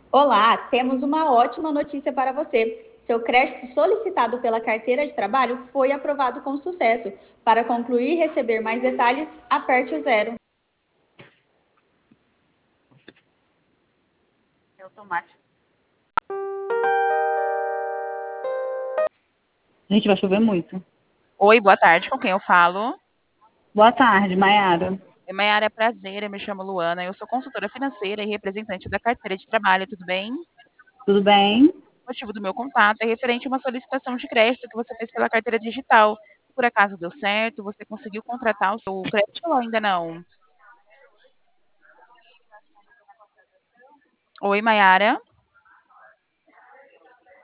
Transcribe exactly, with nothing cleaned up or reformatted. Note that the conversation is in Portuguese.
Olá, temos uma ótima notícia para você. Seu crédito solicitado pela carteira de trabalho foi aprovado com sucesso. Para concluir e receber mais detalhes, aperte o zero. É automático. Gente, vai chover muito. Oi, boa tarde, com quem eu falo? Boa tarde, Mayara. É Mayara, é prazer, eu me chamo Luana, eu sou consultora financeira e representante da carteira de trabalho, tudo bem? Tudo bem? O motivo do meu contato é referente a uma solicitação de crédito que você fez pela carteira digital. Por acaso deu certo? Você conseguiu contratar o seu crédito ou ainda não? Oi, Mayara.